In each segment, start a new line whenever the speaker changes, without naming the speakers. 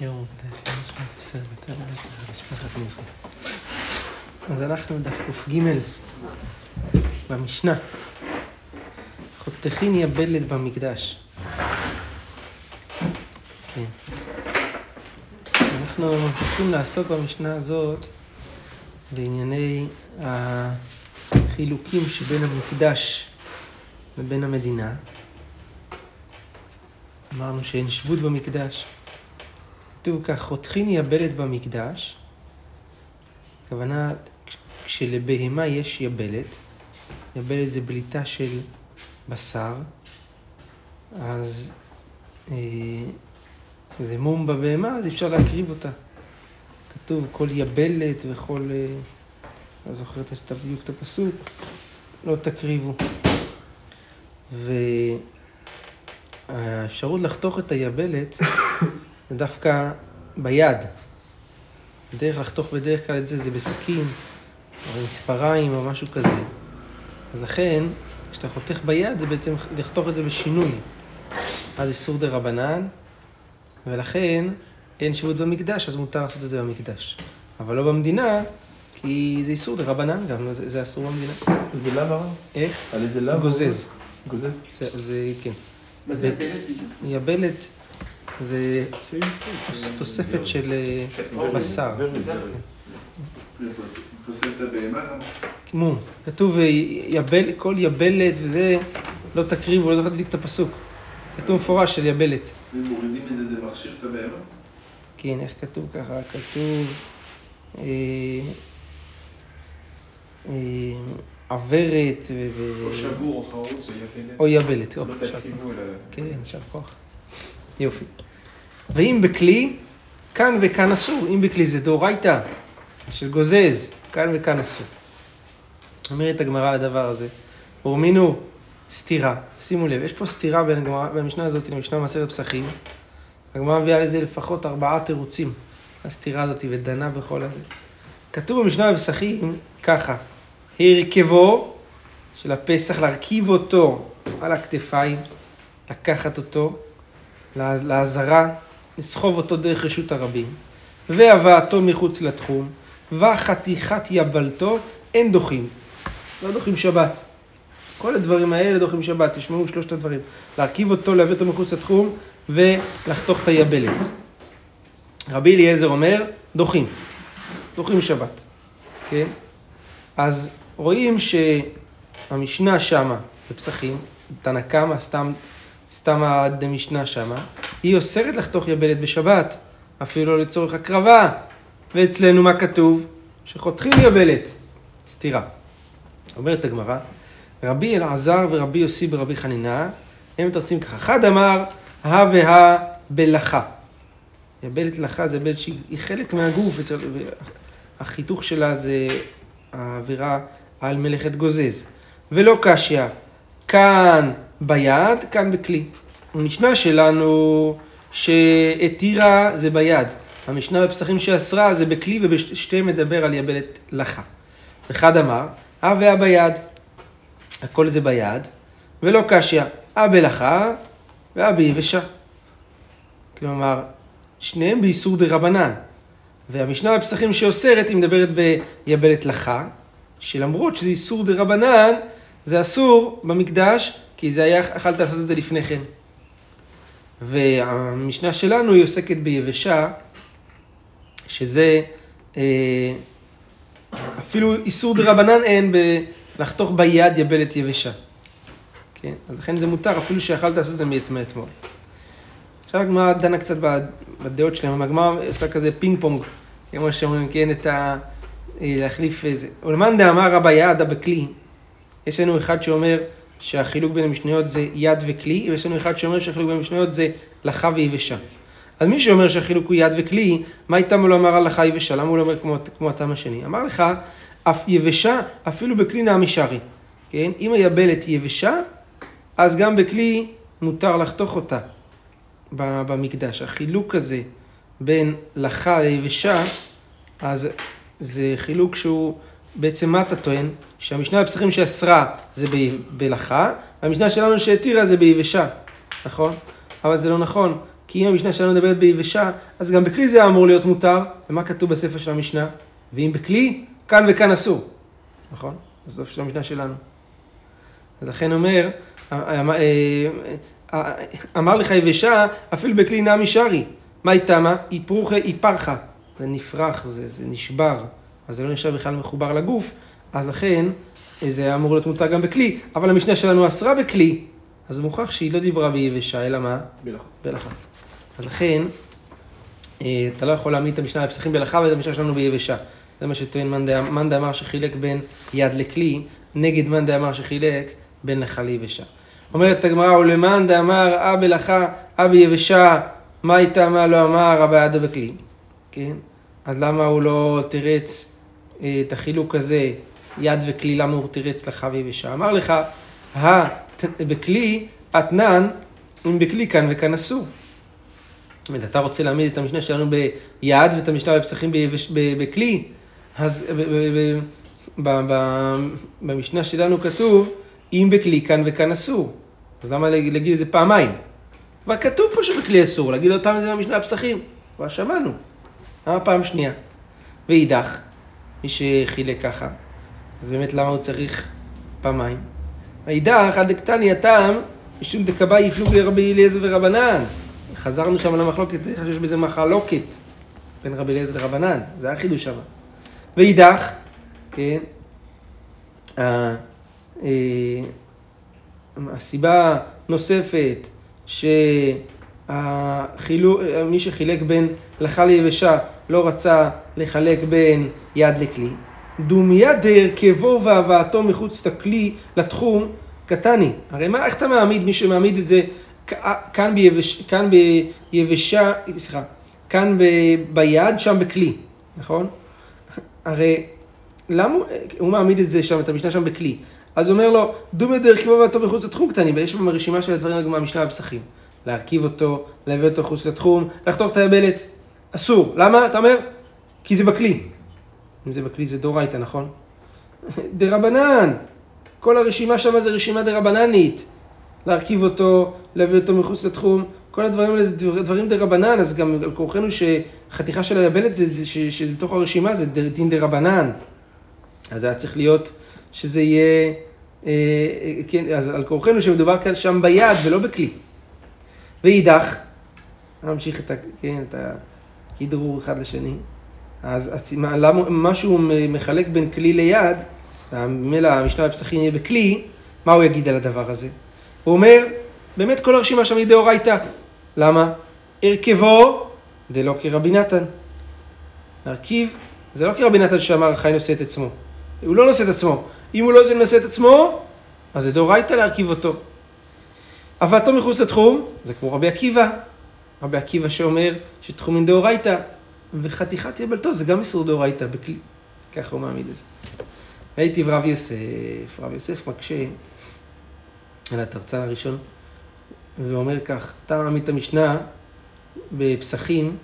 שיעור מוקדש, משפט אסתר ותראה משפחת נזרי. אז אנחנו דף ק"ג במשנה. חותכין יבלת במקדש. כן. אנחנו הולכים לעסוק במשנה הזאת בענייני החילוקים שבין המקדש לבין המדינה. אמרנו שאין שבות במקדש. כתוב כך, חותכין יבלת במקדש. הכוונה, כשלבהמה יש יבלת, יבלת זה בליטה של בשר, אז זה מום בבהמה, אז אפשר להקריב אותה. כתוב כל יבלת וכל, לא זוכרת בדיוק את הפסוק, לא תקריבו. והאפשרות לחתוך את היבלת זה דווקא ביד. הדרך לחתוך בדרך כלל את זה בסכין, או מספריים או משהו כזה. אז לכן, כשאתה חותך ביד זה בעצם לחתוך את זה בשינוי. אז איסור דרבנן, ולכן אין שבות במקדש, אז מותר לעשות את זה במקדש. אבל לא במדינה, כי זה איסור דרבנן גם, זה אסור במדינה.
זה למה?
איך?
על איזה למה?
גוזז.
גוזז?
זה כן.
מה זה יבלת?
יבלת זה תוספת של בשר.
חוסר את הבהמה גם?
כמו, כתוב כל יבלת וזה לא תקריבו, לא זוכר את הפסוק. כתוב מפורש של יבלת.
אם מורידים את זה, זה מכשיר את הבהמה?
כן, איך כתוב ככה? כתוב עברת
או שבור או חרוץ או יבלת.
או יבלת.
לא תקריבו אלא...
כן, יישר כוח. יופי. ואם בכלי, כאן וכאן אסור. אם בכלי זה דאורייתא של גוזז, כאן וכאן אסור. אומרת הגמרא על הדבר הזה. ורמינו סתירה. שימו לב, יש פה סתירה בין המשנה הזאת למשנה מסכת פסחים. הגמרא מביאה לזה לפחות 4 תירוצים. הסתירה הזאת ודנה בכל הזה. כתוב במשנה בפסחים ככה. הרכבו של הפסח, להרכיב אותו על הכתפיים, לקחת אותו לעזרה, לסחוב אותו דרך רשות הרבים, והבאתו מחוץ לתחום, וחתיכת יבלתו, אין דוחים. לא דוחים שבת. כל הדברים האלה דוחים שבת, תשמעו 3 הדברים. להרכיב אותו, להביא אותו מחוץ לתחום, ולחתוך את היבלת. רבי אליעזר אומר, דוחים. דוחים שבת. כן? אז רואים שהמשנה שמה, בפסחים, תנא קמא, סתם המשנה שמה, היא אוסרת לחתוך יבלת בשבת, אפילו לא לצורך הקרבה. ואצלנו מה כתוב? שחותכים יבלת. סתירה. אומרת הגמרא, רבי אלעזר ורבי יוסי ברבי חנינא, הם מתרצים ככה. אחד אמר, והה בלחה. יבלת לחה זה יבלת שהיא חלק מהגוף, החיתוך שלה זה העבירה על מלאכת גוזז. ולא קשיא, כאן ביד, כאן בכלי. המשנה שלנו שהתירה זה ביד. המשנה בפסחים שאסרה זה בכלי ובשתי מדבר על יבלת לחה. אחד אמר, והה ביד. הכל זה ביד. ולא קשיא, בלחה ביבשה. כלומר, שניהם באיסור דרבנן. והמשנה בפסחים שאוסרת היא מדברת ביבלת לחה, שלמרות שזה איסור דרבנן, זה אסור במקדש, כי זה היה, יכלת לעשות את זה לפני כן. והמשנה שלנו היא עוסקת ביבשה, שזה אפילו איסור דרבנן אין לחתוך ביד יבלת יבשה. כן? אז לכן זה מותר, אפילו שיכלת לעשות את זה מאתמול. עכשיו הגמרא דנה קצת בדעות שלהם, הגמרא עושה כזה פינג פונג, כמו שאומרים, כן, להחליף איזה. ולמאן דאמר ביד בכלי, יש לנו אחד שאומר שהחילוק בין המשניות זה יד וכלי, ויש לנו אחד שאומר שהחילוק בין המשניות זה לחה ויבשה. אז מי שאומר שהחילוק הוא יד וכלי, מה איתם הוא לא אמר על לחה ויבשה? למה הוא לא אומר כמו הטעם השני? אמר לך, אף יבשה אפילו בכלי נעמי שרי. כן? אם היבלת יבשה, אז גם בכלי מותר לחתוך אותה במקדש. החילוק הזה בין לחה ליבשה, אז זה חילוק שהוא בעצם מה אתה טוען? שהמשנה בפסחים שאסרה זה בלחה, והמשנה שלנו שהתירה זה ביבשה, נכון? אבל זה לא נכון, כי אם המשנה שלנו מדברת ביבשה, אז גם בכלי זה אמור להיות מותר. ומה כתוב בספר של המשנה? ואם בכלי, כאן וכאן אסור. נכון? זה סוף של המשנה שלנו. ולכן אומר, אמר לך יבשה, אפילו בכלי נמי שרי. מה איתמה? היא פרוחה, היא פרחה. זה נפרח, זה נשבר. אז זה לא נשאר בכלל מחובר לגוף. אז לכן, זה אמור להיות מותר גם בכלי. אבל המשנה שלנו אסרה בכלי. אז מוכרח שהיא לא דיברה ביבשה, אלא מה? בלחה. אז לכן, אתה לא יכול להעמיד את המשנה בפסחים בלחה ואת המשנה שלנו ביבשה. זה מה שטוען מאן דאמר שחילק בין יד לכלי, נגד מאן דאמר שחילק בין לחה ליבשה. אומרת הגמרא, ולמאן דאמר בלחה, ביבשה, מה איתה, מה לא אמר, ביד בכלי? כן? אז למה הוא לא תירץ את החילוק הזה, יד וכלי, למה הוא תירץ לחה ויבשה? אמר לך, בכלי, אתנן, אם בכלי כאן וכאן אסור. זאת אומרת, אתה רוצה להעמיד את המשנה שלנו ביד ואת המשנה בפסחים בכלי, אז במשנה שלנו כתוב, אם בכלי כאן וכאן אסור. אז למה להגיד את זה פעמיים? כבר כתוב פה שבכלי אסור, להגיד אותם את זה במשנה בפסחים. כבר שמענו. למה פעם שנייה? ואידך, מי שחילק ככה, אז באמת למה הוא צריך פעמיים? ואידך, עד דקתני הטעם, משום דקבא יפלוג לרבי אליעזר ורבנן. חזרנו שם למחלוקת, יש בזה מחלוקת בין רבי אליעזר לרבנן, זה היה חידוש שם. ואידך, כן, הסיבה נוספת מי שחילק בין לחה ליבשה לא רצה לחלק בין יד לכלי. דומיה דהרכבו והבאתו מחוץ לכלי לתחום קטני. הרי מה, איך אתה מעמיד, מי שמעמיד את זה כאן ביבשה, סליחה, כאן ביד, שם בכלי, נכון? הרי למה הוא מעמיד את זה שם, את המשנה שם בכלי? אז הוא אומר לו, דומיה דהרכבו והבאתו מחוץ לתחום קטני, ויש שם רשימה של הדברים מהמשנה בפסחים. להרכיב אותו, להביא אותו חוץ לתחום, לחתוך את היבלת. אסור. למה? אתה אומר? כי זה בכלי. אם זה בכלי זה דאורייתא, נכון? דרבנן. כל הרשימה שם זה רשימה דרבננית. להרכיב אותו, להביא אותו מחוץ לתחום. כל הדברים האלה זה דברים דרבנן, אז גם על כורחנו שחתיכה של היבלת שבתוך הרשימה זה דין דרבנן. אז היה צריך להיות שזה יהיה, כן, אז על כורחנו שמדובר כאן שם ביד ולא בכלי. ואידך, נמשיך את הכדרור אחד לשני, אז מה שהוא מחלק בין כלי ליד, ממילא המשנה בפסחים יהיה בכלי, מה הוא יגיד על הדבר הזה? הוא אומר, באמת כל הרשימה שם היא דאורייתא. למה? הרכבו, דלא כרבי נתן. להרכיב, זה לא כרבי נתן שאמר חי נושא את עצמו. הוא לא נושא את עצמו. אם הוא לא נושא את עצמו, אז זה דאורייתא להרכיב אותו. הבאתו מחוץ לתחום, זה כמו רבי עקיבא. רבי עקיבא שאומר שתחומין דאורייתא, וחתיכת יבלתו זה גם איסור דאורייתא בכלי. ככה הוא מעמיד את זה. הייתי רב יוסף, רב יוסף מקשה על התרצן הראשון, ואומר כך, אתה מעמיד את המשנה בפסחים,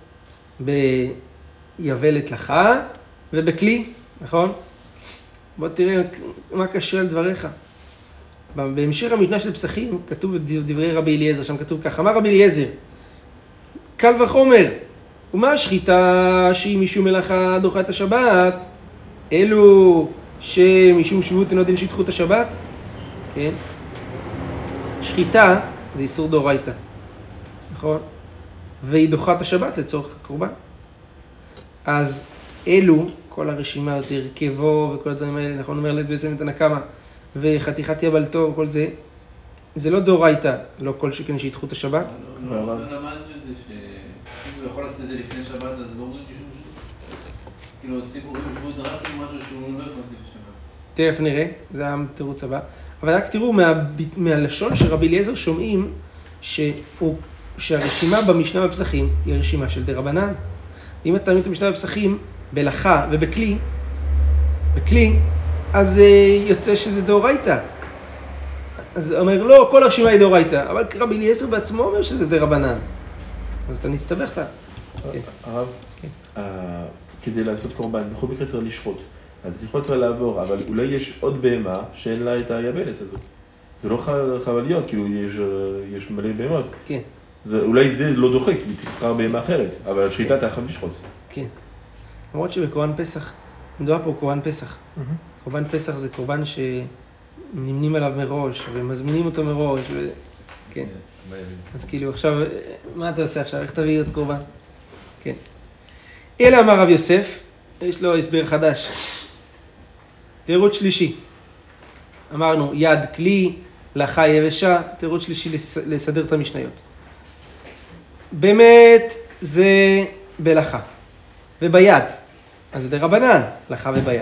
ביבלת לחה ובכלי, נכון? בוא תראה מה קשה על דבריך. בהמשך המשנה של פסחים כתוב דברי רבי אליעזר, שם כתוב כך, אמר רבי אליעזר, קל וחומר, ומה השחיטה שהיא משום מלאכה דוחה את השבת? אלו שמשום שבות אינו דין שידחו את השבת? כן? שחיטה זה איסור דאורייתא, נכון? והיא דוחה את השבת לצורך הקורבן. אז אלו, כל הרשימה יותר הרכבו וכל הדברים האלה, נכון? אומר בעצם את הנקמה, וחתיכת יבלתו וכל זה, זה לא דאורייתא, לא כל שכן שידחו את השבת.
לא למד את זה שאם הוא יכול לעשות את זה לפני שבת, אז לא אומרים שום שבת. כאילו, ציבורים שבוד רק עם משהו שהוא לא יכול לעשות בשבת.
תכף נראה, זה התירוץ הבא. אבל רק תראו, מהלשון של רבי אליעזר שומעים שהרשימה במשנה בפסחים היא רשימה של דרבנן. אם אתה מעמיד את המשנה בפסחים בלחה ובכלי, אז יוצא שזה דאורייתא. אז הוא אומר, לא, כל הרשימה היא דאורייתא, אבל רבי אליעזר בעצמו אומר שזה דרבנן. אז אתה נסתבך.
הרב, כדי לעשות קורבן, בכל מקרה צריך לשחוט. אז לשחוט צריך לעבור, אבל אולי יש עוד בהמה שאין לה את היבלת הזאת. זה לא חבל להיות, כאילו יש מלא בהמות.
כן.
אולי זה לא דוחה, כי תבחר בהמה אחרת, אבל השחיטה אתה יכול לשחוט.
כן. למרות שבקורבן פסח, מדובר פה קורבן פסח. קורבן פסח זה קורבן שנמנים עליו מראש, ומזמינים אותו מראש, כן. אז כאילו עכשיו, מה אתה עושה עכשיו? איך תביא עוד קורבן? כן. אלא אמר רב יוסף, יש לו הסבר חדש. תירוץ שלישי. אמרנו, יד כלי, לחה יבשה, תירוץ שלישי לסדר את המשניות. באמת זה בלחה. וביד. אז זה דרבנן, לחה וביד.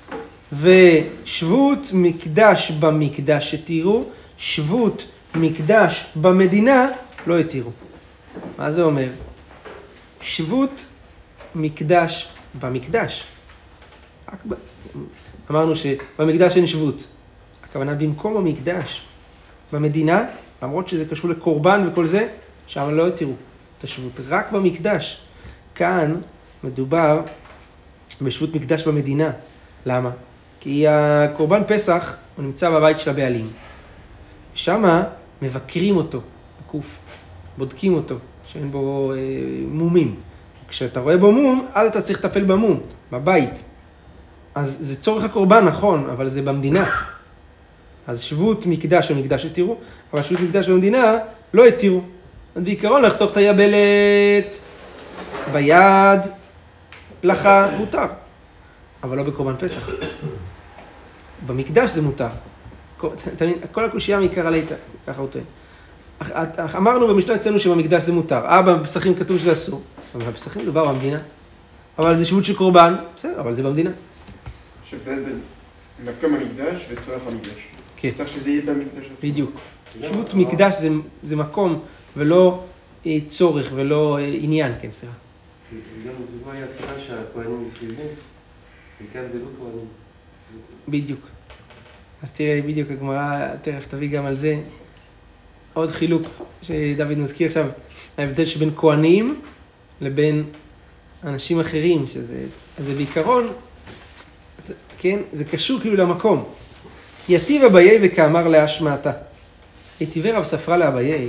ושבות מקדש במקדש שתירו, שבות מקדש במדינה לא התירו. מה זה אומר? שבות מקדש במקדש. אמרנו שבמקדש אין שבות. הכוונה במקום המקדש. במדינה, למרות שזה קשור לקורבן וכל זה, שם לא התירו את השבות. רק במקדש. כאן מדובר בשבות מקדש במדינה. למה? כי הקורבן פסח הוא נמצא בבית של הבעלים. שם מבקרים אותו, בקוף, בודקים אותו, שאין בו מומים. כשאתה רואה בו מום, אז אתה צריך לטפל במום, בבית. אז זה צורך הקורבן, נכון, אבל זה במדינה. אז שבות מקדש במקדש התירו, אבל שבות מקדש במדינה לא התירו. בעיקרון לחתוך את היבלת ביד, לחה מותר, אבל לא בקורבן פסח. במקדש זה מותר. כל הקושייה מעיקר עלי, ככה הוא טוען. אמרנו במשנה אצלנו שבמקדש זה מותר. בפסחים כתוב שזה אסור, אבל בפסחים מדובר במדינה. אבל זה שבות של קורבן, בסדר, אבל זה במדינה.
שבדל בין מקום המקדש וצורך המקדש.
כן.
צריך שזה יהיה במקדש.
בדיוק. שבות מקדש זה מקום ולא צורך ולא עניין, כן, סליחה.
גם דוגמה היה סיבה שהכהנים מפריזים, וכאן זה לא כהנים.
בדיוק. אז תראה, בדיוק הגמרא, תכף תביא גם על זה עוד חילוק שדוד מזכיר עכשיו, ההבדל שבין כהנים לבין אנשים אחרים, שזה בעיקרון, כן, זה קשור כאילו למקום. יתיב אביי וכאמר להשמעתה. יתיבי רב ספרא לאביי,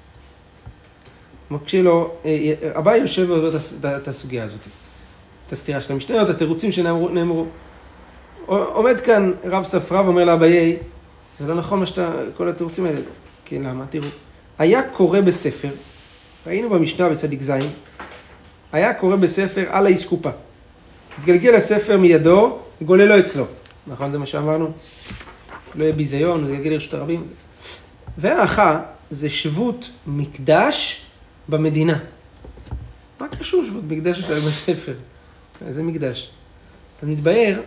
מקשה לו, אביי יושב ועובר את הסוגיה הזאת, את הסתירה של המשניות, התירוצים שנאמרו. עומד כאן רב ספרא ואומר לאביי, זה לא נכון כל התירוצים האלה. כן, למה? תראו. היה קורא בספר, ראינו במשנה בצדיק זין, היה קורא בספר על האסקופה. התגלגל הספר מידו, גולה לו אצלו. נכון, זה מה שאמרנו? לא יהיה ביזיון, הוא יתגלגל לרשות הרבים. והאחה זה שבות מקדש במדינה. מה קשור שבות מקדש שלהם בספר? איזה מקדש? אז מתבהר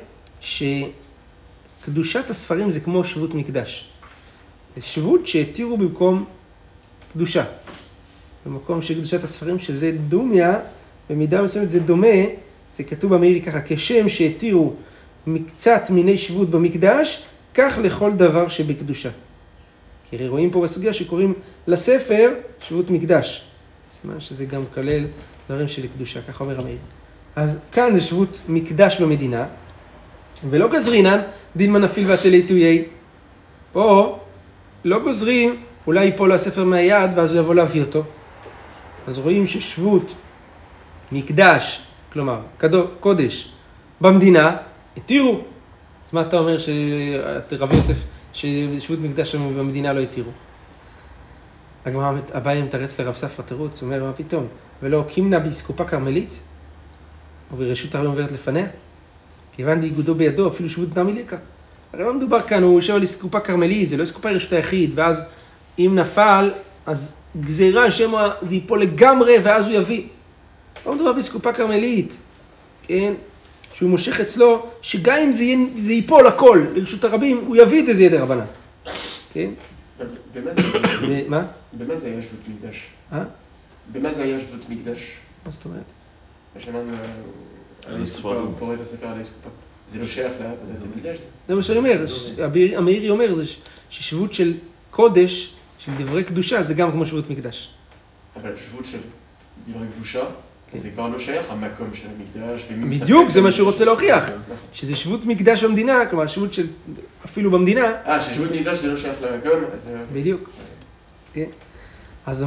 שקדושת הספרים זה כמו שבות מקדש. זה שבות שהתירו במקום קדושה. במקום של קדושת הספרים, שזה דומיה, במידה מסוימת זה דומה, זה כתוב במאירי ככה, כשם שהתירו מקצת מיני שבות במקדש, כך לכל דבר שבקדושה. כי רואים פה בסוגיה שקוראים לספר שבות מקדש. סימן שזה גם כלל דברים של קדושה, ככה אומר המאיר. אז כאן זה שבות מקדש במדינה, ולא גזרינן, דין מנפיל והתליתויי. פה לא גוזרים, אולי ייפול לו הספר מהיד ואז הוא יבוא להביא אותו. אז רואים ששבות מקדש, כלומר קודש, במדינה, התירו. אז מה אתה אומר שרבי יוסף, ששבות מקדש במדינה לא התירו? הגמרא אביי מתרץ לרב ספרא תירוץ, הוא אומר, מה פתאום? ולא קימנה באסקופה כרמלית, וברשות הרבים עוברת לפניה, כיוון דאיגודו בידו, אפילו שבות נמי ליקה. הרי מה מדובר כאן, הוא יושב על אסקופה כרמלית, זה לא אסקופה רשות היחיד, ואז אם נפל, אז גזירה שמה זה ייפול לגמרי, ואז הוא יביא. לא מדובר באסקופה כרמלית, כן? שהוא מושך אצלו, שגם אם זה ייפול הכל לרשות הרבים, הוא יביא את זה, זה יהיה דרבנן. כן? מה?
במה זה היה שבות מקדש? במה זה היה שבות מקדש?
מה זאת אומרת?
מה שאמרנו, על האסקופה, הוא קורא את הספר על האסקופה. זה לא שייך לעבודת המקדש?
זה מה שאני אומר, המאירי אומר, זה ששבות של קודש, של דברי קדושה, זה גם כמו שבות מקדש.
אבל שבות של דברי קדושה, זה כבר לא שייך, המקום של המקדש.
בדיוק, זה מה שהוא רוצה להוכיח. שזה שבות מקדש במדינה, כלומר, שבות של אפילו במדינה.
ששבות מקדש זה לא שייך למקום, אז...
בדיוק. אז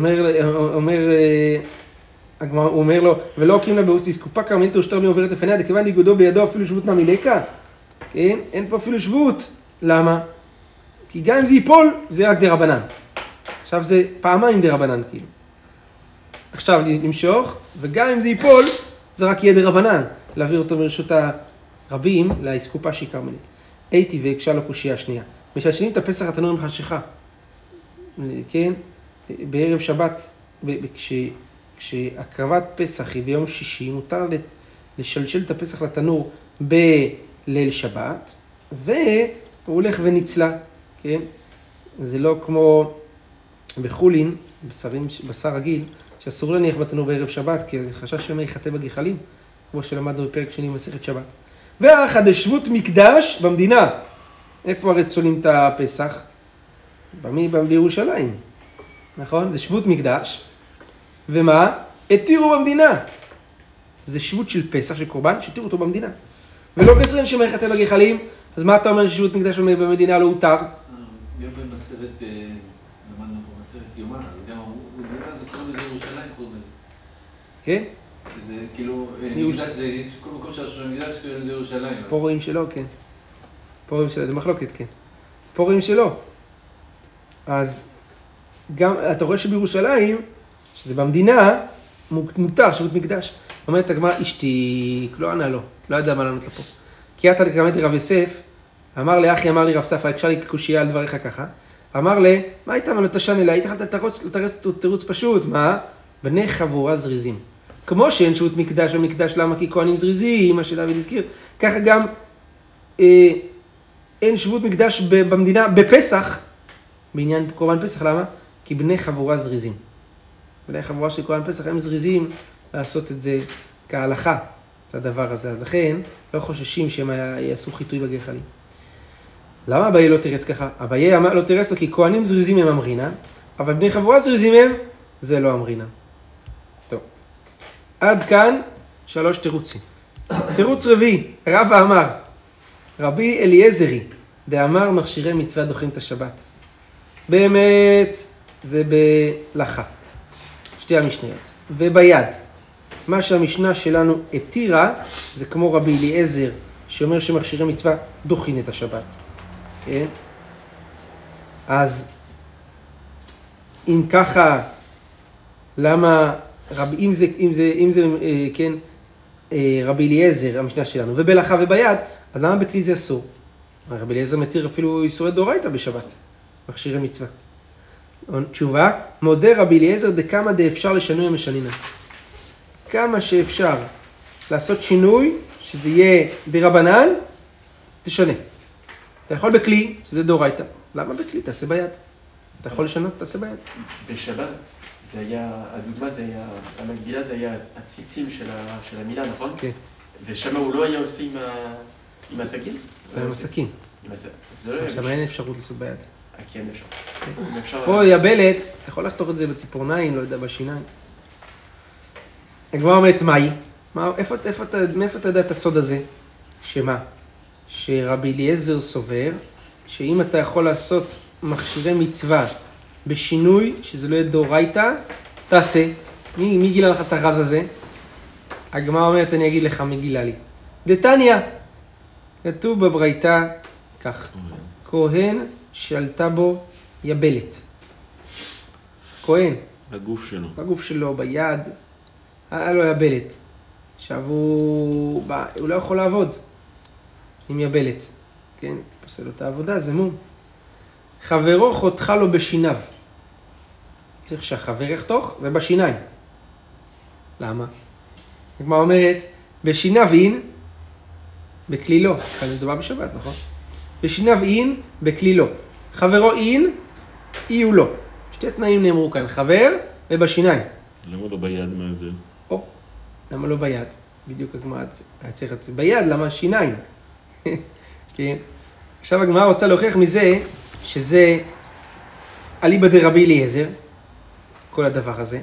הוא אומר לו, ולא קים לה באסקופה קרמלית ושטר מי עוברת לפניה, דכיוון דיגודו בידו אפילו שבות נמי לקה. כן? אין פה אפילו שבות. למה? כי גם אם זה ייפול, זה רק דרבנן. עכשיו זה פעמיים דרבנן כאילו. עכשיו למשוך, וגם אם זה ייפול, זה רק יהיה דרבנן. להעביר אותו מרשות הרבים לאסקופה שהיא קרמלית. הייתי והקשה לו קושייה השנייה. משלשלים את הפסח התנור עם חשיכה. כן? בערב שבת, כשהקרבת פסח היא ביום שישי, מותר לשלשל את הפסח לתנור בליל שבת, והוא הולך ונצלה, כן? זה לא כמו בחולין, בשר רגיל, שאסור להניח בתנור בערב שבת, כי חשש שמא יחטא בגחלים, כמו שלמדנו בפרק שני במסכת שבת. ואחד שבות מקדש במדינה. איפה הרי צולים את הפסח? בירושלים. נכון? זה שבות מקדש. ומה? התירו במדינה. זה שבות של פסח, של קורבן, שהתירו אותו במדינה. ולא כסרן שמא יחטא בגחלים, אז מה אתה אומר ששבות מקדש במדינה לא הותר?
גם במסכת, למדנו פה מסכת יומא, גם במדינה זה קוראים לזה ירושלים, קוראים לזה.
כן?
שזה כאילו, מקדש זה, כל מקום שהשם מקדש קוראים לזה ירושלים.
פה רואים שלא, כן. פה רואים שלא, זה מחלוקת, כן. פה רואים שלא. אז גם, אתה רואה שבירושלים, שזה במדינה, מותר שבות מקדש. אומרת הגמרא, אשתי, לא ענה לו, לא יודע מה לענות לו פה. כי אתה לקמת רב יוסף, אמר לאחי, אמר לי רב ספרא, הקשה לי קושייה על דבריך ככה. אמר לי, מה הייתה מה תשן אליי? הייתי לתרץ תירוץ פשוט, מה? בני חבורה זריזים. כמו שאין שבות מקדש ומקדש, למה? כי כהנים זריזים, מה שדוד הזכיר. ככה גם אין שבות מקדש במדינה בפסח, בעניין קורבן פסח, למה? כי בני חבורה זריזים. בני חבורה של קורבן פסח הם זריזים לעשות את זה כהלכה, את הדבר הזה. אז לכן לא חוששים שהם יעשו חיטוי בגחלים. למה אביי לא תירץ ככה? אביי לא תירץ לו כי כהנים זריזים הם אמרינן, אבל בני חבורה זריזים הם, זה לא אמרינן. טוב. עד כאן 3 תירוצים. תירוץ רביעי, רבא אמר, רבי אליעזרי, דאמר מכשירי מצווה דוחים את השבת. באמת, זה בלכה. שתי המשניות. וביד, מה שהמשנה שלנו התירה, זה כמו רבי אליעזר, שאומר שמכשירי מצווה דוחים את השבת. כן? אז, אם ככה, למה, אם זה, כן, רבי אליעזר, המשנה שלנו, ובלכה וביד, אז למה בכלי זה אסור? רבי אליעזר מתיר אפילו איסורי דאורייתא בשבת, מכשירי מצווה. תשובה, מודה רבי אליעזר דכמה דאפשר לשינוי המשנינה. כמה שאפשר לעשות שינוי, שזה יהיה דרבנן, תשנה. אתה יכול בכלי, שזה דאורייתא. למה בכלי? תעשה ביד. אתה יכול לשנות, תעשה ביד.
בשבת, זה היה, הדוגמה זה היה, המקבילה זה היה הציצים של המילה, נכון?
כן.
ושם הוא לא היה עושה עם הסכין?
זה עם הסכין.
זה לא היה
שם אין אפשרות לעשות ביד.
כן, אפשר.
פה יבלת, אתה יכול לחתוך את זה בציפורניים, לא יודע, בשיניים. הגמרא אומרת, מהי? מאיפה אתה יודע את הסוד הזה? שמה? שרבי אליעזר סובר, שאם אתה יכול לעשות מכשירי מצווה בשינוי, שזה לא יהיה דאורייתא, תעשה. מי גילה לך את הרז הזה? הגמרא אומרת, אני אגיד לך מי גילה לי. דתניא, כתוב בברייתא כך, כהן שעלתה בו יבלת. כהן.
בגוף שלו.
בגוף שלו, ביד, היה לו יבלת. עכשיו הוא לא יכול לעבוד עם יבלת. כן, פוסל לו את העבודה, זה מום. חברו חותך לו בשיניו. צריך שהחבר יחתוך ובשיניים. למה? הגמרא אומרת, בשיניו אין, בכלי לא. כאן מדובר בשבת, נכון? בשיניו אין, בכלי לא. חברו אין, אי הוא לא. שתי תנאים נאמרו כאן, חבר ובשיניים.
למה לא ביד מה ההבדל?
למה לא ביד? בדיוק הגמרא צריך את זה. ביד, למה שיניים? כן. עכשיו הגמרא רוצה להוכיח מזה, שזה אליבא דרבי אליעזר, כל הדבר הזה.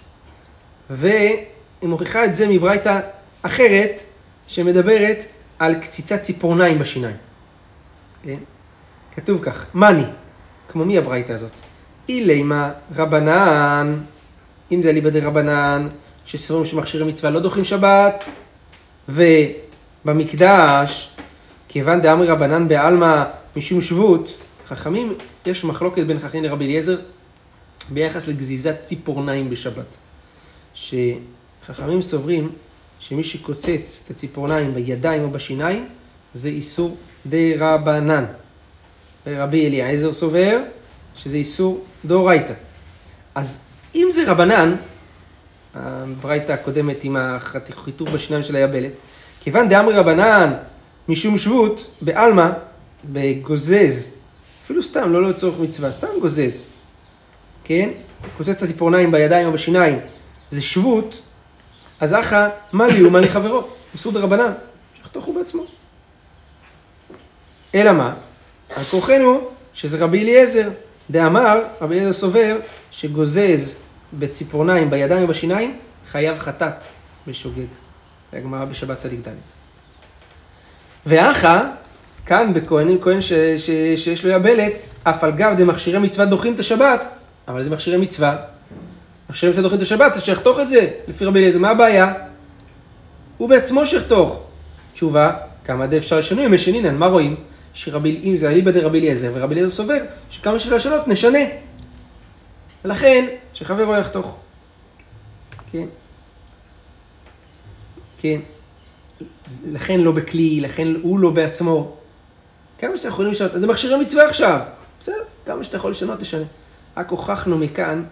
והיא מוכיחה את זה מברייתא אחרת, שמדברת על קציצת ציפורניים בשיניים. כן? כתוב כך, מני, כמו מי הברייתא הזאת? אילימה רבנן, אם זה אליבא דרבנן, שסבורים שמכשירי מצווה לא דוחים שבת, ובמקדש, כיוון דאמרי רבנן בעלמא משום שבות, חכמים, יש מחלוקת בין חכמים לרבי אליעזר, ביחס לגזיזת ציפורניים בשבת. שחכמים סוברים שמי שקוצץ את הציפורניים בידיים או בשיניים, זה איסור דרבנן. רבי אליעזר סובר שזה איסור דאורייתא. אז אם זה רבנן, הברייתא הקודמת עם החיתוך בשיניים של היבלת, כיוון דאמרי רבנן משום שבות, בעלמא, בגוזז, אפילו סתם, לא לצורך מצווה, סתם גוזז, כן? קוצץ את הציפורניים בידיים או בשיניים, זה שבות, אז אחא, מה לי ומה לי חברו? איסור דרבנן, שחתוכו בעצמו. אלא מה? על כורחנו שזה רבי אליעזר, דאמר, רבי אליעזר סובר, שגוזז בציפורניים בידיים או בשיניים, חייב חטאת בשוגג. זה הגמרא בשבת צדיק ד'. ואחא, כאן בכהנים, כהן שיש לו יבלת, אף על גב דמכשירי מצווה דוחים את השבת, אבל זה מכשירי מצווה. מכשירי מצווה דוחים את השבת, אז שיחתוך את זה, לפי רבי אליעזר, מה הבעיה? הוא בעצמו שיחתוך. תשובה, כמה די אפשר לשנות אם משנינן, מה רואים? אם זה אליבא דרבי אליעזר, ורבי אליעזר סובר, שכמה שאפשר לשנות, נשנה. ולכן, שחברו יחתוך. כן. כן. לכן לא בכלי, לכן הוא לא בעצמו. כמה שאתה יכולים לשנות, אז זה מכשירי מצווה עכשיו. בסדר, כמה שאתה יכול לשנות, תשנה. רק הוכחנו מכאן,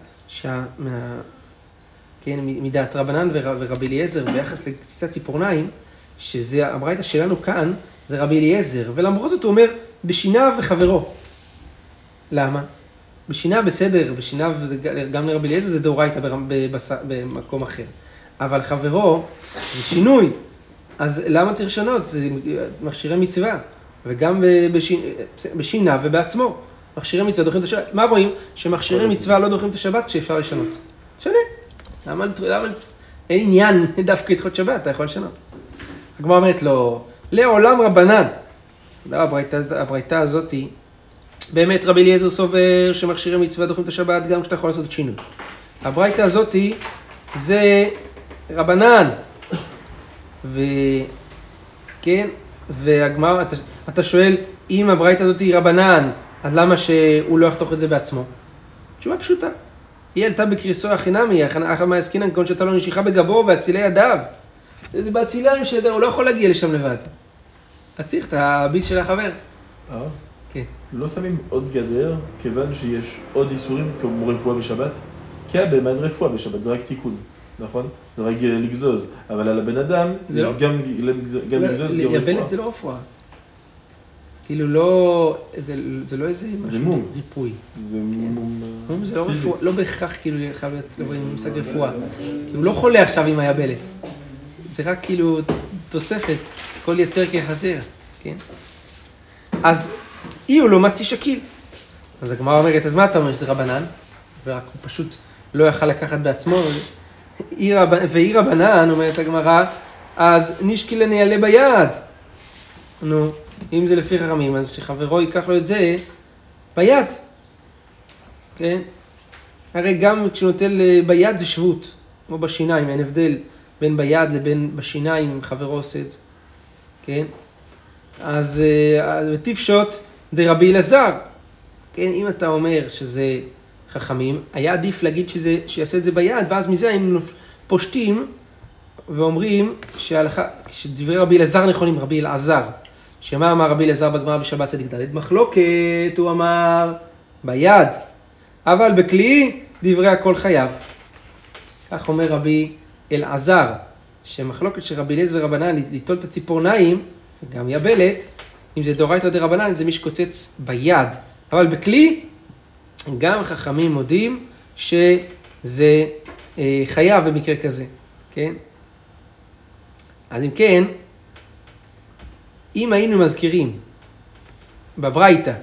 כן, מדעת רבנן ורבי אליעזר, ביחס לקציצת ציפורניים, שזה, הברייתא שלנו כאן, זה רבי אליעזר, ולמרות זאת הוא אומר, בשיניו וחברו. למה? בשיניו בסדר, בשיניו גם לרבי אליעזר זה דאורייתא במקום אחר. אבל חברו זה שינוי, אז למה צריך לשנות? זה מכשירי מצווה, וגם בשיניו ובעצמו. מכשירי מצווה דוחים את השבת. מה רואים? שמכשירי מצווה לא דוחים את השבת כשאפשר לשנות. תשנה. למה? אין עניין דווקא לדחות שבת, אתה יכול לשנות. הגמרא אומרת לו, לעולם רבנן. הברייתא הזאת היא, באמת רבי אליעזר סובר שמכשירי מצווה דוחים את השבת גם כשאתה יכול לעשות את שינוי. הברייתא הזאת היא, זה רבנן. וכן, והגמרא, אתה שואל, אם הברייתא הזאת היא רבנן, אז למה שהוא לא יחתוך את זה בעצמו? תשובה פשוטה. היא עלתה בקריסו החינמי, אחר מה עסקינן, כגון שאתה לא נשיכה בגבו והצילי ידיו. זה בהציליים של ידיו, הוא לא יכול להגיע לשם לבד. אז צריך את הביס של החבר. כן.
לא שמים עוד גדר, כיוון שיש עוד איסורים כמו רפואה בשבת? כי הבהמה אין רפואה בשבת, זה רק תיקון, נכון? זה רק לגזוז, אבל על הבן אדם, יש גם לגזוז, גם רפואה.
יבלת זה לא רפואה. כאילו לא, זה לא איזה משהו ריפוי.
זה מום.
זה לא רפואה, לא בהכרח כאילו חייב לבוא עם מושג רפואה. כי הוא לא חולה עכשיו עם היבלת. זה רק כאילו תוספת, כל יותר כחסר, כן? אז אי הוא לא מציא שקיל. אז הגמרא אומרת, אז מה אתה אומר שזה רבנן? ורק הוא פשוט לא יכל לקחת בעצמו. ואי רבנן, אומרת הגמרא, אז נשקיל נעלה ביד. נו, אם זה לפי חכמים, אז שחברו ייקח לו את זה ביד. כן? הרי גם כשנוטל ביד זה שבות, או בשיניים, אין הבדל בין ביד לבין בשיניים, אם חברו עושה את זה. כן? אז בתפשוט דרבי אלעזר. כן, אם אתה אומר שזה חכמים, היה עדיף להגיד שיעשה את זה ביד, ואז מזה היינו פושטים ואומרים שדברי רבי אלעזר נכונים, רבי אלעזר. שמה אמר רבי אלעזר בגמרא בשבת צדיק ד'? מחלוקת, הוא אמר ביד, אבל בכלי דברי הכל חייב. כך אומר רבי אלעזר, שמחלוקת של רבי אליעזר ורבנן ליטול את הציפורניים, וגם יבלת, אם זה דאורייתא דרבנן, זה מי שקוצץ ביד. אבל בכלי, גם חכמים מודים שזה חייב במקרה כזה, כן? אז אם כן, אם היינו מזכירים בברייתא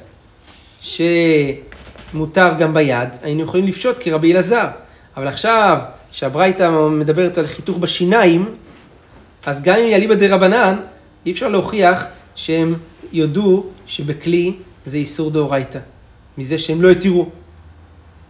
שמותר גם ביד, היינו יכולים לפשוט כרבי אלעזר. אבל עכשיו שהברייתא מדברת על חיתוך בשיניים, אז גם אם יאליבא דרבנן, אי אפשר להוכיח שהם יודו שבכלי זה איסור דאורייתא, מזה שהם לא התירו.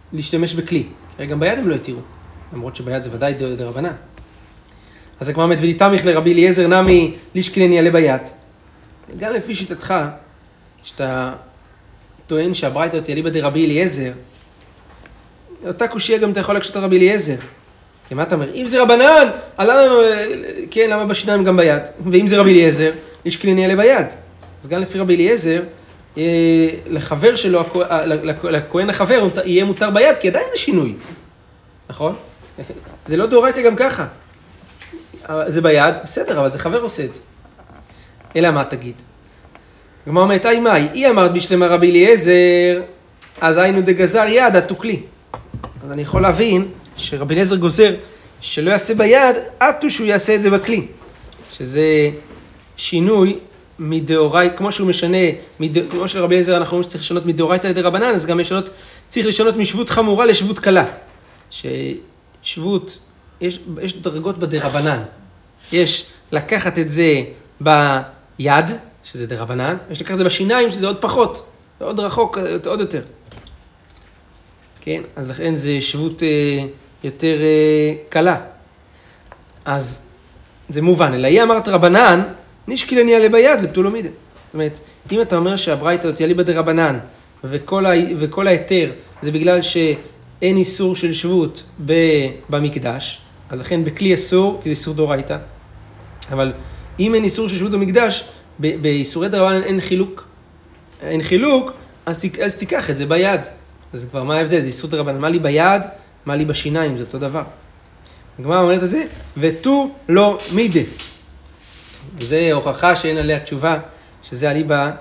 להשתמש בכלי. גם ביד הם לא התירו, למרות שביד זה ודאי דרבנן. אז הגמרא אומרת, וליתמיך לרבי אליעזר נמי לישקילן יעלה ביד. גם לפי שיטתך, שאתה טוען שהברייתא יעלה בדרבי אליעזר, אותה קושיה גם אתה יכול להקשות על רבי אליעזר. כי מה אתה אומר? אם זה רבנן, למה בשיניים גם ביד? ואם זה רבי אליעזר, לישקילן יעלה ביד. אז גם לפי רבי אליעזר, לחבר שלו, לכהן החבר, יהיה מותר ביד, כי עדיין זה שינוי. נכון? זה לא דאורייתא גם ככה. זה ביד, בסדר, אבל זה חבר עושה את זה. אלא מה תגיד? הגמרא אומרת, מאי, היא אמרת בשלמה רבי אליעזר, אז היינו דגזר יד, עטו כלי. אז אני יכול להבין שרבי אליעזר גוזר שלא יעשה ביד, עטו שהוא יעשה את זה בכלי. שזה שינוי מדאורייתא, כמו שהוא משנה, כמו שלרבי אליעזר אנחנו אומרים שצריך לשנות מדאורייתא לדרבנן, אז גם צריך לשנות משבות חמורה לשבות קלה. ששבות, יש דרגות בדרבנן. יש לקחת את זה ביד, שזה דרבנן, יש לקחת את זה בשיניים, שזה עוד פחות, זה עוד רחוק, עוד יותר. כן? אז לכן זה שבות יותר קלה. אז זה מובן, אלא היא אמרת רבנן, נשקילן יעלה ביד ותו לא מידה. זאת אומרת, אם אתה אומר שהברייתא יעלה בדרבנן, וכל ההיתר זה בגלל שאין איסור של שבות במקדש, אז לכן בכלי אסור, כי זה איסור דאורייתא. אבל אם אין איסור של שבות במקדש, באיסורי דרבנן אין חילוק, אז תיקח את זה ביד. אז כבר מה ההבדל? זה איסור דרבנן. מה לי ביד, מה לי בשיניים, זה אותו דבר. הגמרא אומרת את זה, ותו לא מידה. זה הוכחה שאין עליה תשובה, שזה אליבא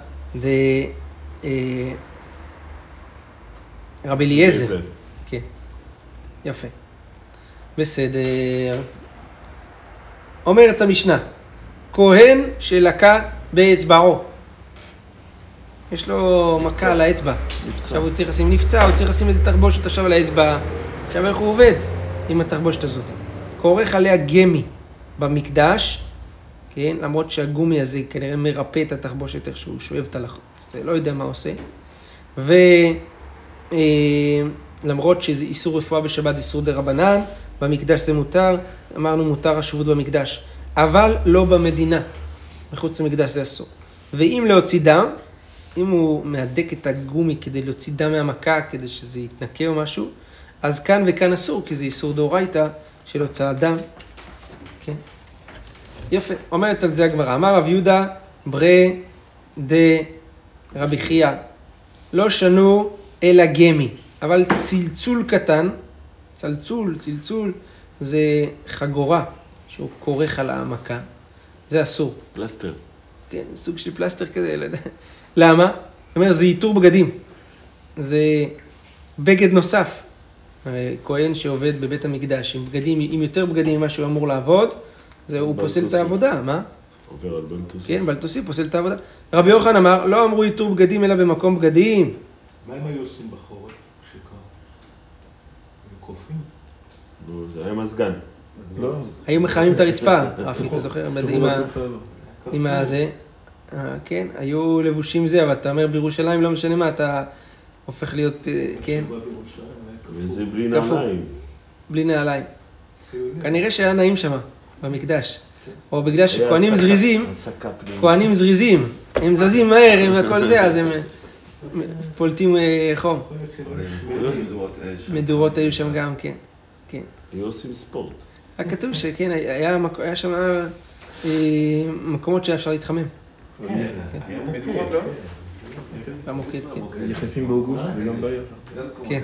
רבי אליעזר. כן, יפה. בסדר. אומרת המשנה, כהן שלקה באצבעו. יש לו מכה על האצבע. עכשיו הוא צריך לשים נפצע, הוא צריך לשים איזה תחבושת עכשיו על האצבע. עכשיו איך הוא עובד עם התחבושת הזאת? כורך עליה גמי במקדש, כן? למרות שהגומי הזה כנראה מרפא את התחבושת איכשהו, הוא שואב את הלחץ, לא יודע מה עושה. ולמרות שזה איסור רפואה בשבת, זה איסור דרבנן, במקדש זה מותר, אמרנו מותר השבות במקדש, אבל לא במדינה, מחוץ למקדש זה אסור. ואם להוציא דם, אם הוא מהדק את הגומי כדי להוציא דם מהמכה, כדי שזה יתנקה או משהו, אז כאן וכאן אסור, כי זה איסור דאורייתא של הוצאת דם. כן? יפה. אומרת על זה הגמרא. אמר רב יהודה ברי דרבי חייא, לא שנו אלא גמי, אבל צלצול קטן, צלצול, זה חגורה שהוא כורך על המכה, זה אסור.
פלסטר.
כן, סוג של פלסטר כזה, לא יודע. למה? זאת אומרת, זה איתור בגדים. זה בגד נוסף. כהן שעובד בבית המקדש, עם יותר בגדים ממה שהוא אמור לעבוד, הוא פוסל את העבודה, מה?
עובר על בלטוסי.
כן, בלטוסי פוסל את העבודה. רבי יוחנן אמר, לא אמרו איתור בגדים אלא במקום בגדים.
מה הם היו עושים בחורף כשקר? היו קופים?
זה היה מזגן.
לא.
היו מחממים את הרצפה, רפי, אתה זוכר? עם הזה. כן, היו לבושים זה, אבל אתה אומר בירושלים לא משנה מה, אתה הופך להיות, כן.
וזה בלי נעליים.
בלי נעליים. כנראה שהיה נעים שם, במקדש. או בגלל שכהנים זריזים, הם זזים מהר, הם הכל זה, אז הם פולטים חום. מדורות היו שם גם, כן.
היו עושים ספורט.
היה כתוב שכן, היה שם מקומות שהיה אפשר להתחמם.
מדורות, לא?
במוקד, כן.
יחפים באוגוסט, זה גם בעיה.
כן.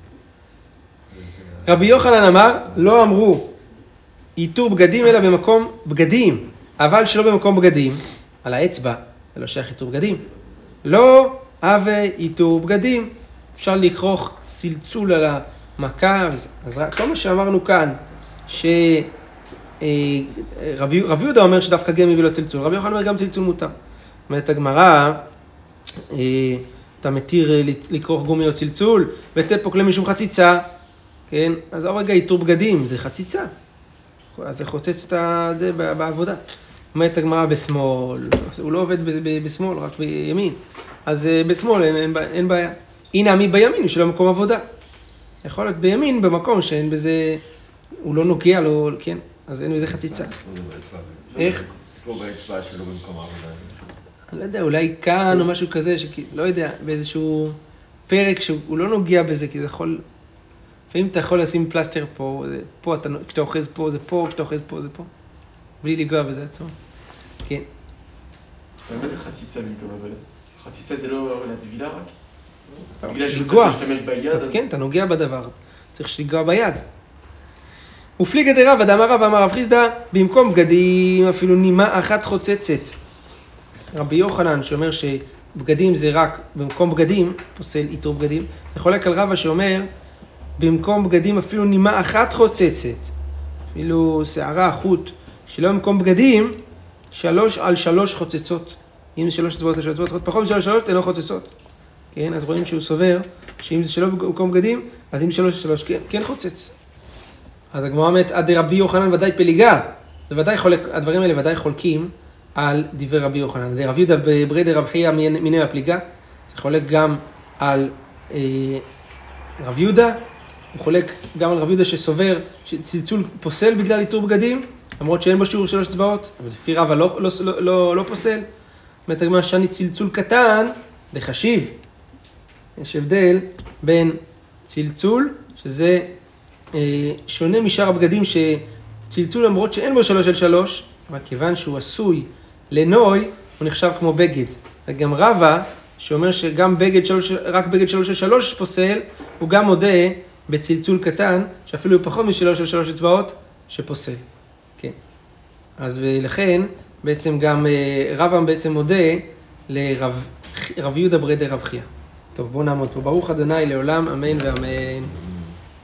רבי יוחנן אמר, לא אמרו איתור בגדים אלא במקום בגדים, אבל שלא במקום בגדים, על האצבע, זה לא שייך איתור בגדים. לא הווה איתור בגדים, אפשר לכרוך צלצול על המכה, אז כל מה שאמרנו כאן, רבי יהודה אומר שדווקא גמי ולא צלצול, רבי יוחנן אומר גם צלצול מותר. אומרת הגמרא, אתה מתיר לכרוך גומי או צלצול, וטפוק למשום חציצה, כן? אז הרגע איתור בגדים, זה חציצה. אז זה חוצץ את זה בעבודה. אומרת הגמרא בשמאל, הוא לא עובד בשמאל, רק בימין. אז בשמאל אין בעיה. הנה עמי בימין, שלא מקום עבודה. יכול להיות בימין במקום שאין בזה, הוא לא נוגע לו, כן? אז אין בזה חציצה. איך?
לא באצבע שלו במקום העבודה.
אני לא יודע, אולי כאן או משהו כזה, לא יודע, באיזשהו פרק שהוא לא נוגע בזה, כי זה יכול... לפעמים אתה יכול לשים פלסטר פה, פה כשאתה אוחז פה זה פה, כשאתה אוחז פה זה פה. בלי לגוע בזה עצמו. כן.
באמת החציצה במקום העבודה. חציצה זה לא להטבילה רק? בגלל
לגוע.
שצריך להשתמש ביד.
כן, אתה נוגע בדבר. צריך שתיגוע ביד. ופליגא דרבא דאמר רבא אמר רב חיסדא, במקום בגדים אפילו נימה אחת חוצצת. רבי יוחנן שאומר שבגדים זה רק, במקום בגדים, פוסל איתור בגדים, וחולק על רבא שאומר, במקום בגדים אפילו נימה אחת חוצצת, אפילו שערה, חוט, שלא במקום בגדים, 3 על 3 חוצצות. אם זה 3 אצבעות על 3 אצבעות, פחות מ3 על 3, הן לא חוצצות. כן, אז רואים שהוא סובר, שאם זה שלא במקום בגדים, אז אם 3 על 3 כן חוצץ. אז הגמרא אומרת, עד רבי יוחנן ודאי פליגה. הדברים האלה ודאי חולקים על דברי רבי יוחנן. רבי יהודה בברי דרבי חייא מיני הפליגה, זה חולק גם על רבי יהודה, הוא חולק גם על רבי יהודה שסובר שצלצול פוסל בגלל איתור בגדים, למרות שאין בו שיעור 3 אצבעות, אבל לפי רבא לא פוסל. אומרת הגמרא שאני צלצול קטן, לחשיב. יש הבדל בין צלצול, שזה שונה משאר הבגדים שצלצול למרות שאין בו 3 על 3, אבל כיוון שהוא עשוי לנוי, הוא נחשב כמו בגד. וגם רבא, שאומר שגם רק בגד 3 על 3 פוסל, הוא גם מודה בצלצול קטן, שאפילו פחות מ3 על 3 אצבעות, שפוסל. כן. אז ולכן, בעצם גם רבא בעצם מודה לרב יהודה ברי דרבי חייא. טוב, בואו נעמוד פה. ברוך ה' לעולם, אמן ואמן.